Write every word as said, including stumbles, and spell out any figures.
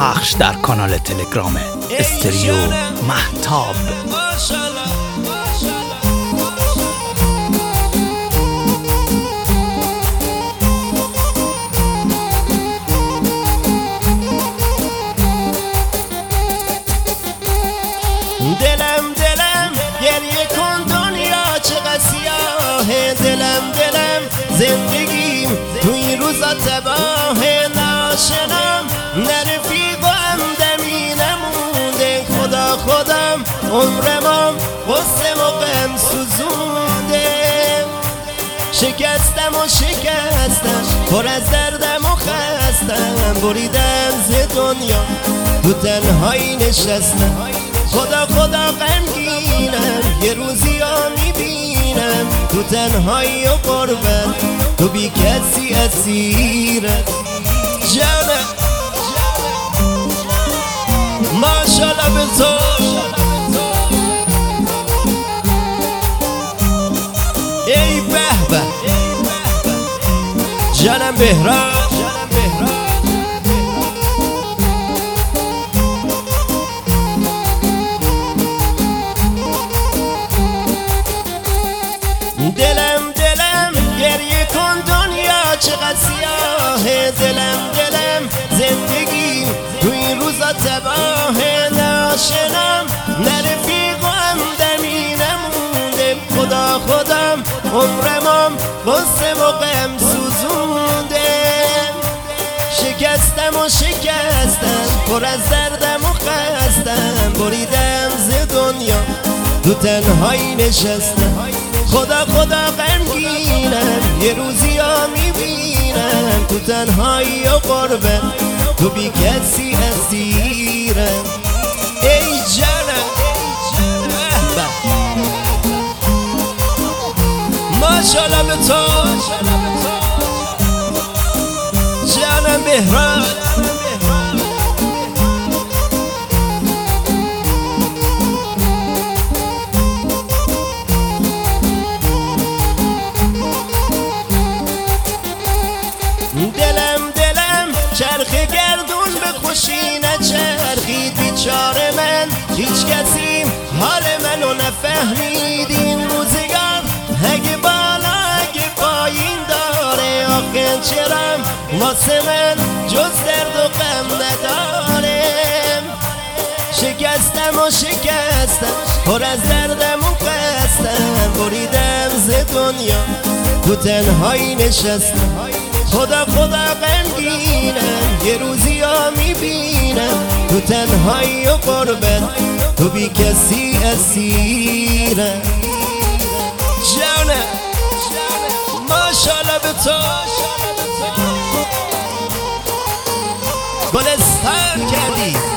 پخش در کانال تلگرام استریو مهتاب. دلم دلم گریه کن دنیا چقدر سیاهه، دلم دلم زندگیم تو این روزا تباهه، ناشنام نه رفیق و همدمی نمونده، خدا خودم عمرمام غصه و غم سوزونده، شکستم و شکستم پر از دردم و خستم، بریدم ز دنیا تو تنهایی نشستم، خدا خدا غمگینم یه روزی ها میبینم تو تنهایی و غربت تو بی کسی اسیرم. جانم ماشالله به تو ای به به جانم بهرام. دلم دلم گریه کن دنیا چقدر سیاهه، دلم دلم زندگی تو این روزا تباهه، ناشنام نه رفیق و همدمی نمونده، خدا خودم عمرمام غصه و غم سوزونده، شکستم و شکستم پر از دردم و خستم، بریدم ز دنیا تو تنهایی نشستم، خدا خدا غمگینم یه روزی ها میبینم تو تنهایی و غربت تو بی کسی اسیرم. ای جانم ماشالله به تو جانم بهرام. دلم دلم چرخ گردون به خوشی نچرخید، بیچاره من هیچ کسی حال منو نفهمید، این روزگار اگه بالا اگه پایین داره، آخه چرا واسه من جز درد و غم ندارم، شکستم و شکستم پر از دردم و خستم، بریدم ز دنیا تو تنهایی نشستم، خدا خدا غمگینم یه روزی ها میبینم تو تنهایی و غربت تو بی کسی اسیرم. جانم ماشالله به تو گلستان کردی.